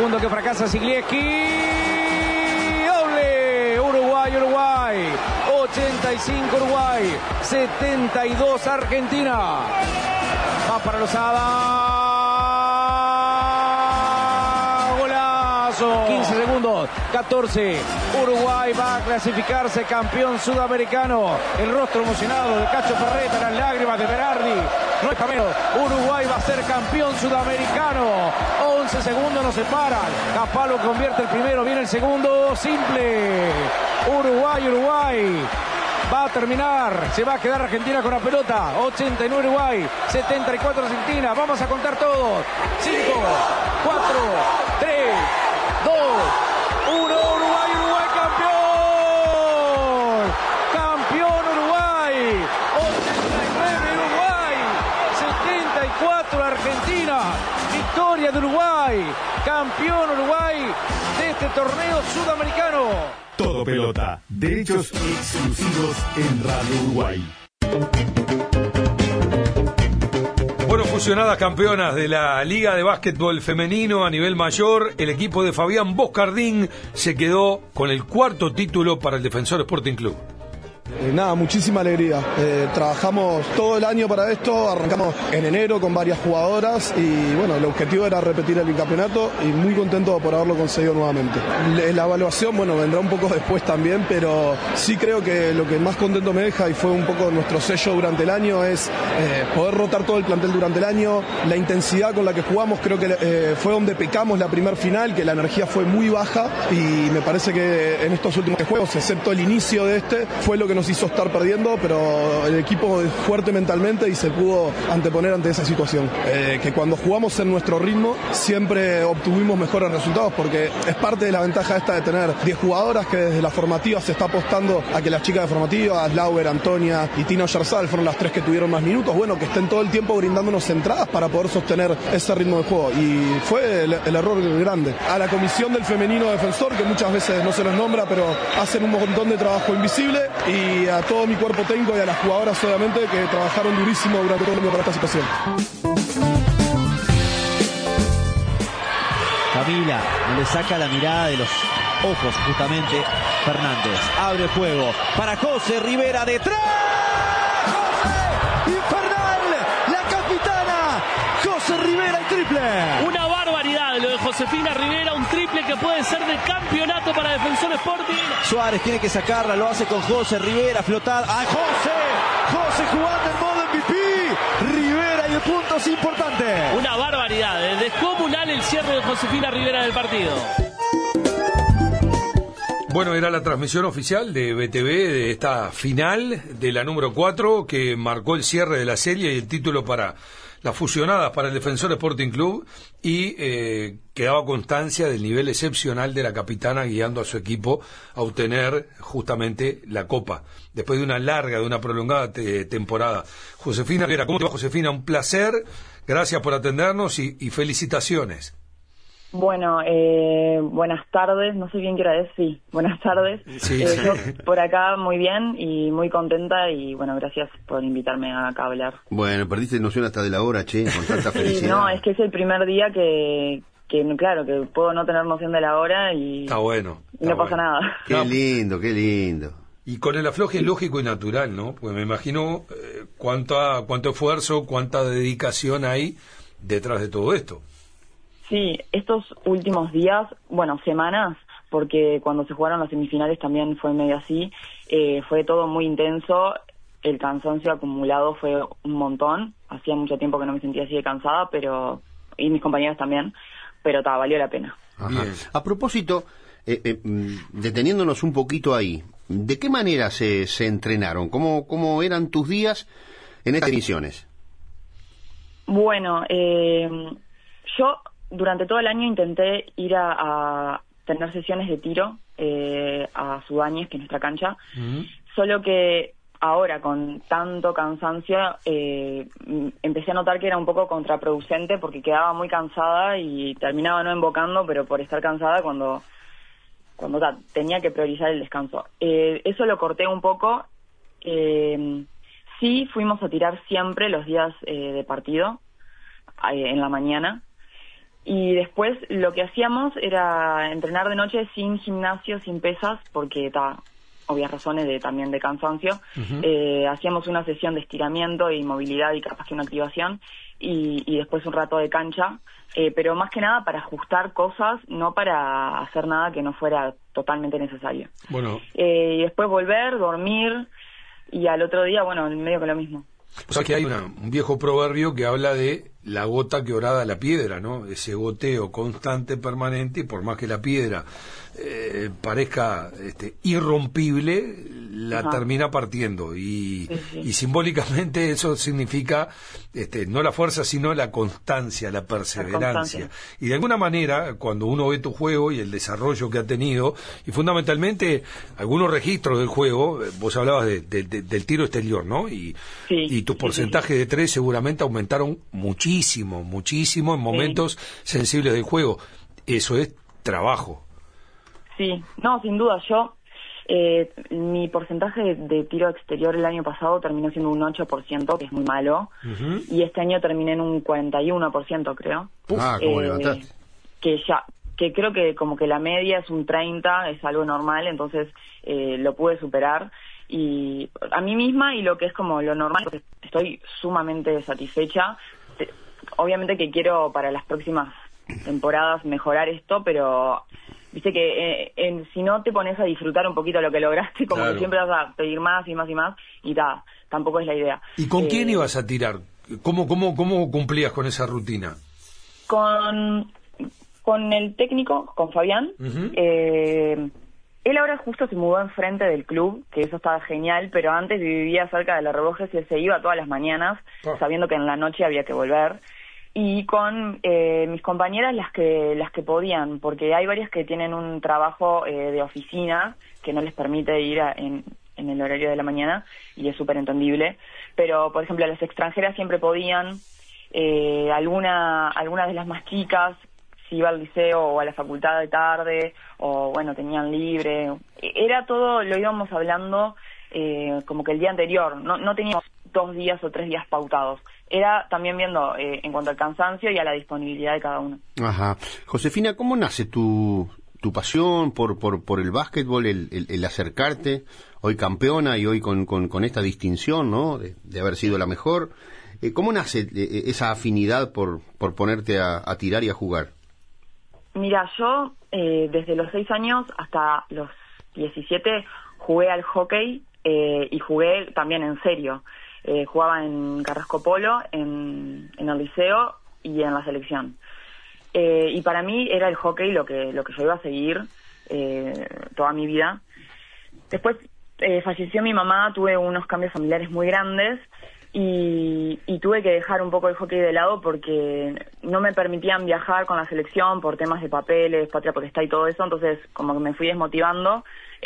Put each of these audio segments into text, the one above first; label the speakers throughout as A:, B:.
A: segundo que fracasa Siglieski. Doble. Uruguay. 85 Uruguay. 72 Argentina. Va para Lozada. 15 segundos, 14. Uruguay va a clasificarse campeón sudamericano. El rostro emocionado de Cacho Ferreta, las lágrimas de Berardi. No es para menos. Uruguay va a ser campeón sudamericano. 11 segundos nos separan. Capalo convierte el primero, viene el segundo. Simple. Uruguay. Va a terminar, se va a quedar Argentina con la pelota. 89 Uruguay, 74 Argentina. Vamos a contar todos. 5, 4, 3, 2, 1. Uruguay campeón. Campeón Uruguay. 89 Uruguay, 74 Argentina. Victoria de Uruguay. Campeón Uruguay de este torneo sudamericano.
B: Todo Pelota, derechos exclusivos en Radio Uruguay.
C: Bueno, fusionadas campeonas de la Liga de Básquetbol Femenino a nivel mayor, el equipo de Fabián Boscardín se quedó con el cuarto título para el Defensor Sporting Club.
D: Muchísima alegría. Trabajamos todo el año para esto, arrancamos en enero con varias jugadoras y bueno, el objetivo era repetir el bicampeonato y muy contento por haberlo conseguido nuevamente. La evaluación, vendrá un poco después también, pero sí creo que lo que más contento me deja y fue un poco nuestro sello durante el año es poder rotar todo el plantel durante el año, la intensidad con la que jugamos, creo que fue donde pecamos la primer final, que la energía fue muy baja y me parece que en estos últimos juegos, excepto el inicio de fue lo que nos hizo estar perdiendo, pero el equipo es fuerte mentalmente y se pudo anteponer ante esa situación. Que cuando jugamos en nuestro ritmo siempre obtuvimos mejores resultados porque es parte de la ventaja esta de tener 10 jugadoras que desde la formativa se está apostando a que las chicas de formativa, Lauber, Antonia y Tina Oyarzabal fueron las 3 que tuvieron más minutos, que estén todo el tiempo brindándonos entradas para poder sostener ese ritmo de juego y fue el error grande. A la comisión del femenino defensor, que muchas veces no se los nombra, pero hacen un montón de trabajo invisible, y a todo mi cuerpo técnico y a las jugadoras obviamente que trabajaron durísimo durante todo el año para esta situación.
E: Camila le saca la mirada de los ojos justamente Fernández. Abre el juego para José Rivera detrás. ¡José! ¡Infernal! ¡La capitana! José Rivera el triple.
F: Una barbaridad lo de Josefina Rivera, un triple que puede ser de campeonato para Defensor Sporting.
E: Suárez tiene que sacarla, lo hace con José Rivera, flotar. ¡Ah, José jugando en modo MVP! Rivera y el punto es importante.
F: Una barbaridad, descomunal el cierre de Josefina Rivera del partido.
C: Bueno, era la transmisión oficial de BTV de esta final de la número 4 que marcó el cierre de la serie y el título para las fusionadas para el Defensor Sporting Club y quedaba constancia del nivel excepcional de la capitana guiando a su equipo a obtener justamente la copa después de una prolongada temporada. Josefina Rivera, ¿cómo te va, Josefina? Un placer, gracias por atendernos y felicitaciones.
G: Bueno, buenas tardes, no sé bien qué hora es, sí, buenas tardes.
C: Sí.
G: Yo por acá muy bien y muy contenta y bueno, gracias por invitarme acá a hablar.
H: Bueno, perdiste noción hasta de la hora, che, con tanta felicidad.
G: Sí, no, es que es el primer día que claro, que puedo no tener noción de la hora y
C: está bueno,
G: y no pasa nada.
H: Qué lindo, qué lindo.
C: Y con el afloje es lógico y natural, ¿no? Pues me imagino cuánto esfuerzo, cuánta dedicación hay detrás de todo esto.
G: Sí, estos últimos días, semanas, porque cuando se jugaron las semifinales también fue medio así, fue todo muy intenso, el cansancio acumulado fue un montón, hacía mucho tiempo que no me sentía así de cansada, y mis compañeros también, pero valió la pena.
H: Bien. A propósito, deteniéndonos un poquito ahí, ¿de qué manera se entrenaron? ¿Cómo eran tus días en estas misiones?
G: Bueno, yo durante todo el año intenté ir a tener sesiones de tiro a Sudáñez, que es nuestra cancha, solo que ahora con tanto cansancio empecé a notar que era un poco contraproducente porque quedaba muy cansada y terminaba no invocando, pero por estar cansada cuando tenía que priorizar el descanso. Eso lo corté un poco. Sí, fuimos a tirar siempre los días de partido en la mañana. Y después lo que hacíamos era entrenar de noche sin gimnasio, sin pesas, porque obvias razones también de cansancio. Hacíamos una sesión de estiramiento y movilidad y capaz que una activación, y después un rato de cancha, pero más que nada para ajustar cosas, no para hacer nada que no fuera totalmente necesario.
C: Bueno.
G: Y después volver, dormir, y al otro día, bueno, en medio que lo mismo.
C: O sea que hay un viejo proverbio que habla de la gota que horada la piedra, ¿no? Ese goteo constante, permanente, y por más que la piedra parezca irrompible, la termina partiendo. Y simbólicamente eso significa no la fuerza, sino la constancia, la perseverancia. Y de alguna manera, cuando uno ve tu juego y el desarrollo que ha tenido, y fundamentalmente algunos registros del juego, vos hablabas del tiro exterior, ¿no? Y tus porcentajes de 3 seguramente aumentaron muchísimo en momentos sensibles del juego. Eso es trabajo.
G: Sí, no, sin duda. Yo, mi porcentaje de tiro exterior el año pasado terminó siendo un 8%, que es muy malo, y este año terminé en un 41%, creo.
H: ¿Cómo levantaste?
G: Que creo que como que la media es un 30%, es algo normal, entonces lo pude superar. Y a mí misma, y lo que es como lo normal, estoy sumamente satisfecha. Obviamente que quiero para las próximas temporadas mejorar esto, pero viste que si no te pones a disfrutar un poquito lo que lograste, como que siempre vas a pedir más y más y más, y tampoco es la idea.
C: ¿Y con quién ibas a tirar? ¿Cómo cumplías con esa rutina?
G: Con el técnico, con Fabián. Él ahora justo se mudó enfrente del club, que eso estaba genial, pero antes vivía cerca de La Revojes y él se iba todas las mañanas, sabiendo que en la noche había que volver. Y con mis compañeras las que podían, porque hay varias que tienen un trabajo de oficina que no les permite ir en el horario de la mañana, y es súper entendible. Pero, por ejemplo, las extranjeras siempre podían, alguna de las más chicas, si iba al liceo o a la facultad de tarde, o bueno, tenían libre. Era todo, lo íbamos hablando como que el día anterior, no teníamos 2 días o 3 días pautados. Era también viendo en cuanto al cansancio y a la disponibilidad de cada uno. Ajá.
H: Josefina, ¿cómo nace tu pasión por el básquetbol, el acercarte, hoy campeona y hoy con esta distinción, ¿no? De haber sido la mejor? ¿Cómo nace esa afinidad por ponerte a tirar y a jugar?
G: Mira, yo desde los 6 años hasta los 17 jugué al hockey y jugué también en serio. Jugaba en Carrasco Polo, en el liceo y en la selección. Y para mí era el hockey lo que yo iba a seguir toda mi vida. Después falleció mi mamá, tuve unos cambios familiares muy grandes y tuve que dejar un poco el hockey de lado porque no me permitían viajar con la selección por temas de papeles, patria potestad y todo eso, entonces como que me fui desmotivando.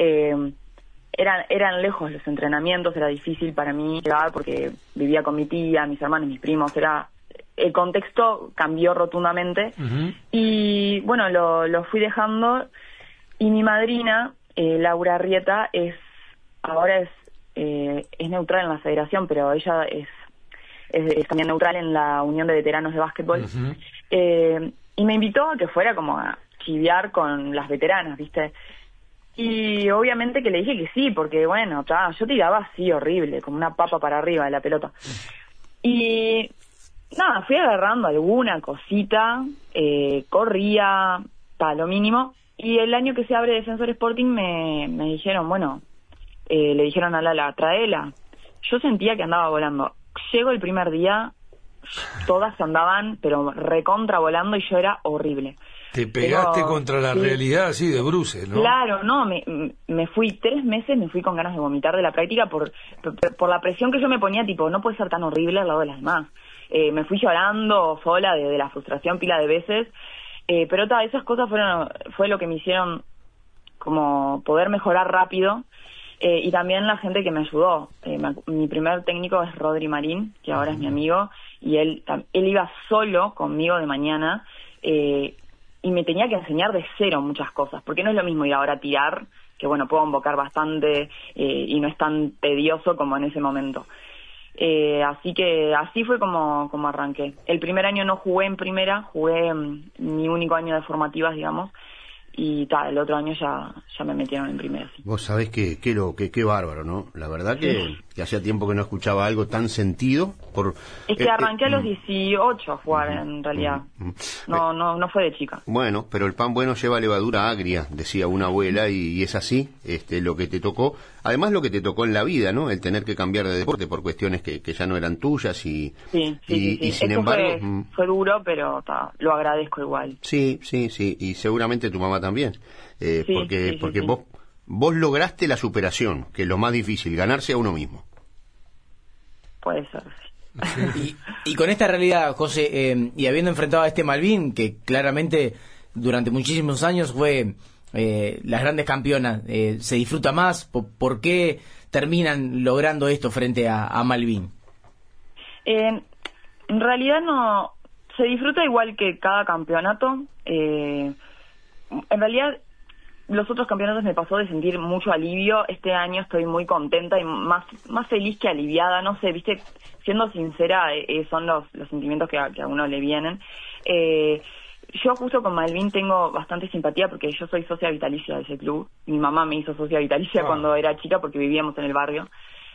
G: Eran lejos los entrenamientos, era difícil para mí llegar porque vivía con mi tía, mis hermanos, mis primos, el contexto cambió rotundamente. Y bueno, lo fui dejando, y mi madrina, Laura Arrieta, ahora es neutral en la federación, pero ella es también neutral en la Unión de Veteranos de Básquetbol. Y me invitó a que fuera como a chiviar con las veteranas, ¿viste? Y obviamente que le dije que sí, porque bueno, yo tiraba así horrible, como una papa para arriba de la pelota. Y nada, fui agarrando alguna cosita, corría, lo mínimo. Y el año que se abre Defensor Sporting me dijeron, bueno, le dijeron a Lala, traela. Yo sentía que andaba volando. Llego el primer día, todas andaban, pero recontra volando, y yo era horrible.
C: Te pegaste contra la realidad así de bruces, ¿no?
G: Claro, no, me fui 3 meses, me fui con ganas de vomitar de la práctica por la presión que yo me ponía, tipo, no puede ser tan horrible al lado de las demás. Me fui llorando sola de la frustración pila de veces, pero esas cosas fue lo que me hicieron como poder mejorar rápido, y también la gente que me ayudó. Mi primer técnico es Rodri Marín, que ahora es mi amigo, y él iba solo conmigo de mañana, y me tenía que enseñar de cero muchas cosas, porque no es lo mismo ir ahora a tirar, que bueno, puedo invocar bastante y no es tan tedioso como en ese momento. Así que así fue como arranqué. El primer año no jugué en primera, jugué mi único año de formativas, digamos, y el otro año ya me metieron en primera. Sí.
H: Vos sabés que qué bárbaro, ¿no? La verdad que hacía tiempo que no escuchaba algo tan sentido.
G: Es que arranqué a los 18 a jugar, en realidad. No fue de chica.
H: Bueno, pero el pan bueno lleva levadura agria, decía una abuela, y es así, lo que te tocó. Además, lo que te tocó en la vida, ¿no? El tener que cambiar de deporte por cuestiones que ya no eran tuyas y sin embargo...
G: Fue duro, pero lo agradezco igual.
H: Sí, y seguramente tu mamá también. Porque vos lograste la superación, que es lo más difícil, ganarse a uno mismo.
G: Puede ser,
I: y con esta realidad, José, y habiendo enfrentado a este Malvin, que claramente durante muchísimos años fue las grandes campeonas, ¿se disfruta más? ¿Por qué terminan logrando esto frente a Malvin?
G: En realidad no, se disfruta igual que cada campeonato. En realidad los otros campeonatos me pasó de sentir mucho alivio. Este año estoy muy contenta y más feliz que aliviada, no sé, viste, siendo sincera, son los sentimientos que a uno le vienen. Yo justo con Malvin tengo bastante simpatía porque yo soy socia vitalicia de ese club. Mi mamá me hizo socia vitalicia cuando era chica porque vivíamos en el barrio.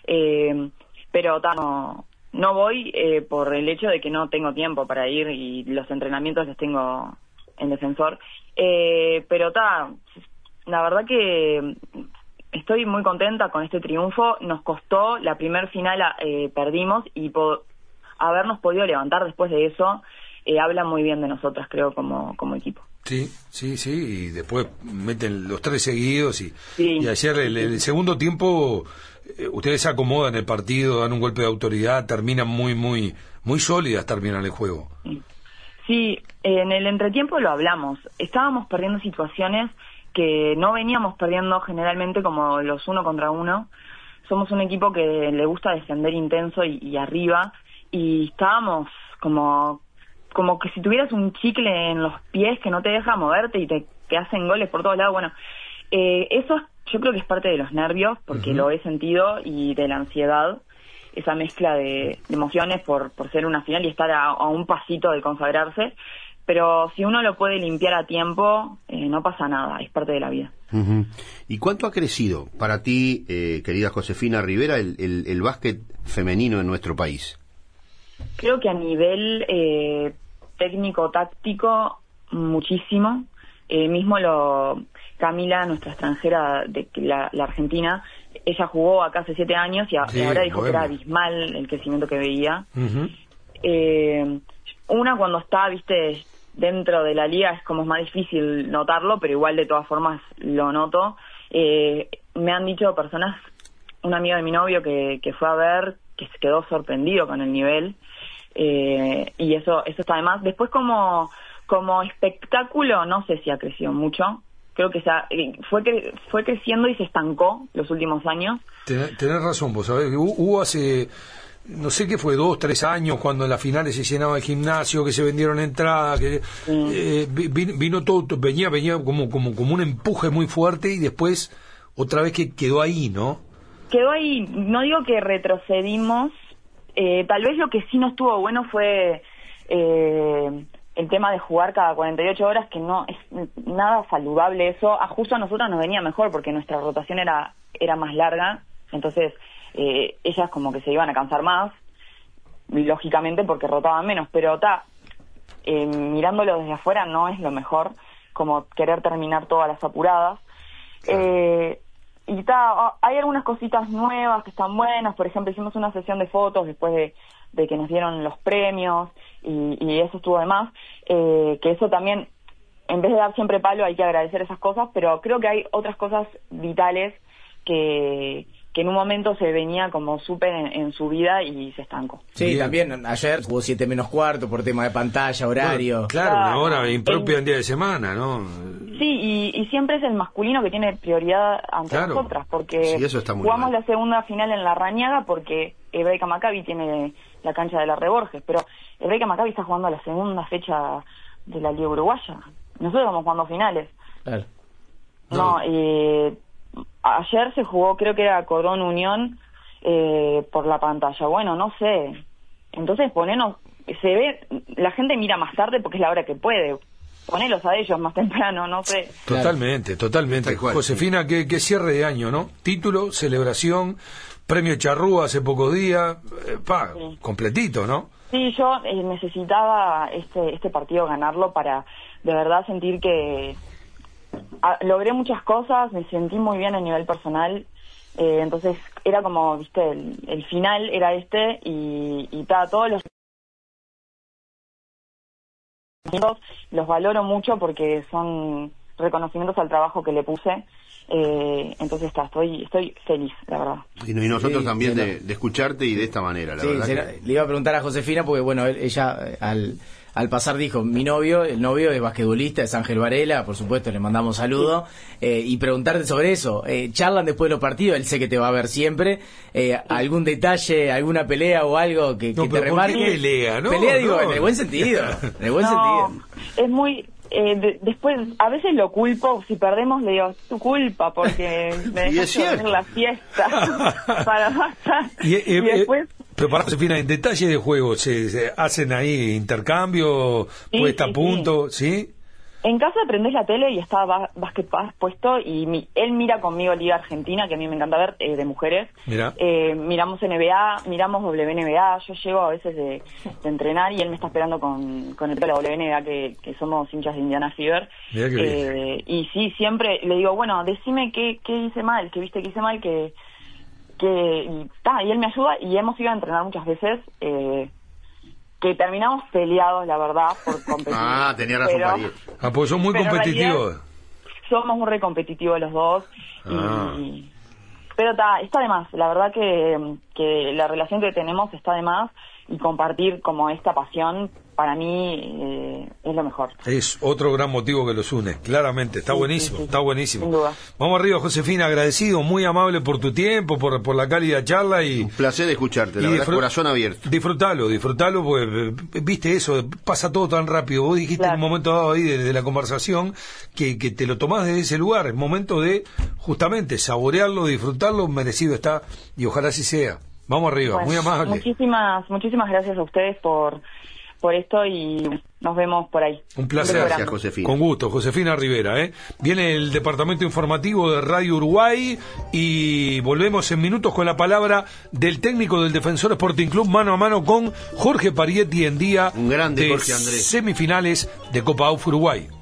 G: Pero no voy por el hecho de que no tengo tiempo para ir y los entrenamientos los tengo en Defensor. Pero la verdad que estoy muy contenta con este triunfo. Nos costó, la primer final perdimos y habernos podido levantar después de eso habla muy bien de nosotras, creo, como equipo.
C: Sí, y después meten los 3 seguidos y ayer el segundo tiempo ustedes se acomodan el partido, dan un golpe de autoridad, terminan muy sólidas, terminan el juego.
G: Sí, en el entretiempo lo hablamos, estábamos perdiendo situaciones que no veníamos perdiendo generalmente como los 1 contra 1. Somos un equipo que le gusta defender intenso y arriba, y estábamos como que si tuvieras un chicle en los pies que no te deja moverte y te hacen goles por todos lados. Bueno, eso yo creo que es parte de los nervios, porque lo he sentido, y de la ansiedad, esa mezcla de emociones por ser una final y estar a un pasito de consagrarse. Pero si uno lo puede limpiar a tiempo, no pasa nada, es parte de la vida.
H: ¿Y cuánto ha crecido para ti, querida Josefina Rivera, el básquet femenino en nuestro país?
G: Creo que a nivel técnico-táctico, muchísimo. Camila, nuestra extranjera de la Argentina, ella jugó acá hace 7 años y ahora dijo que era abismal el crecimiento que veía. Una cuando está, viste, dentro de la liga es como más difícil notarlo, pero igual de todas formas lo noto. Me han dicho personas, un amigo de mi novio que fue a ver, que se quedó sorprendido con el nivel, y eso está de más. Después como espectáculo no sé si ha crecido mucho. Creo que fue creciendo y se estancó los últimos años.
C: Tenés razón, vos sabés, hubo hace, no sé qué fue, 2, 3 años, cuando en las finales se llenaba el gimnasio, que se vendieron entradas, que vino todo, venía como un empuje muy fuerte, y después otra vez que quedó ahí, ¿no?
G: Quedó ahí, no digo que retrocedimos, tal vez lo que sí no estuvo bueno fue el tema de jugar cada 48 horas, que no es nada saludable eso. Justo a nosotras nos venía mejor porque nuestra rotación era más larga, entonces ellas como que se iban a cansar más, lógicamente porque rotaban menos, pero mirándolo desde afuera no es lo mejor, como querer terminar todas las apuradas. Hay algunas cositas nuevas que están buenas. Por ejemplo, hicimos una sesión de fotos después de que nos dieron los premios, y eso estuvo de más, que eso también, en vez de dar siempre palo, hay que agradecer esas cosas, pero creo que hay otras cosas vitales que en un momento se venía como súper en su vida y se estancó.
I: Sí, también ayer jugó 7 menos cuarto por tema de pantalla, horario.
C: Claro, una hora impropia en día de semana, ¿no?
G: Sí, y siempre es el masculino que tiene prioridad ante nosotras, porque jugamos la segunda final en La Rañaga porque Hebraica Maccabi tiene la cancha de la Reborges, pero Hebraica Maccabi está jugando la segunda fecha de la Liga Uruguaya. Nosotros estamos jugando finales. Claro. Ayer se jugó, creo que era Cordón Unión, por la pantalla. Bueno, no sé. Entonces ponenos, se ve, la gente mira más tarde porque es la hora que puede. Ponelos a ellos más temprano, no sé.
C: Totalmente. Josefina, qué cierre de año, ¿no? Título, celebración, premio Charrúa hace pocos días,
G: Sí.
C: completito, ¿no?
G: Sí, yo necesitaba este partido ganarlo para de verdad sentir que logré muchas cosas, me sentí muy bien a nivel personal, entonces era como, viste, el final era y todos los valoro mucho porque son reconocimientos al trabajo que le puse. Entonces estoy feliz, la verdad.
H: Y nosotros también de escucharte y de esta manera, la verdad.
I: Le iba a preguntar a Josefina porque, bueno, ella al pasar dijo, el novio es basquetbolista, es Ángel Varela, por supuesto, le mandamos saludo, y preguntarte sobre eso. Charlan después de los partidos, él sé que te va a ver siempre. ¿Algún detalle, alguna pelea o algo que te remarque?
C: ¿Por qué pelea? No,
I: pelea, digo,
C: no.
I: en el buen sentido. En el buen sentido.
G: Es muy... después, a veces lo culpo, si perdemos le digo, es tu culpa porque me dejaste dormir la fiesta para basta. Y después...
C: Pero para Josefina, en detalle de juego, ¿se hacen ahí intercambio, puesta a punto, sí?
G: En casa prendés la tele y está Basket Pass puesto y él mira conmigo Liga Argentina, que a mí me encanta ver, de mujeres.
C: Mira.
G: Miramos NBA, miramos WNBA, yo llego a veces de entrenar y él me está esperando con el de la WNBA, que somos hinchas de Indiana Fever.
C: Mirá qué bien.
G: Y sí, siempre le digo, bueno, decime qué hice mal, que viste que hice mal, y él me ayuda y hemos ido a entrenar muchas veces, que terminamos peleados, la verdad, por competir.
H: Tenía razón, María.
C: Pues son muy competitivos.
G: Somos muy competitivos los dos. Pero está de más. La verdad que la relación que tenemos está de más y compartir como esta pasión para mí es lo mejor.
C: Es otro gran motivo que los une, claramente. Está buenísimo, está buenísimo.
G: Sin duda.
C: Vamos arriba, Josefina, agradecido, muy amable por tu tiempo, por la cálida charla y...
H: Un placer de escucharte, la verdad, corazón abierto.
C: Disfrutalo, porque viste eso, pasa todo tan rápido. Vos dijiste en un momento dado ahí de la conversación que te lo tomás desde ese lugar, es momento de justamente saborearlo, disfrutarlo, merecido está y ojalá así sea. Vamos arriba,
G: Bueno,
C: muy amable.
G: Muchísimas gracias a ustedes por esto y nos vemos por ahí.
C: Un placer.
H: Gracias, Josefina.
C: Con gusto, Josefina Rivera. Viene el departamento informativo de Radio Uruguay y volvemos en minutos con la palabra del técnico del Defensor Sporting Club mano a mano con Jorge Parietti en día
H: un grande
C: de
H: Jorge Andrés.
C: semifinales de Copa AUF Uruguay.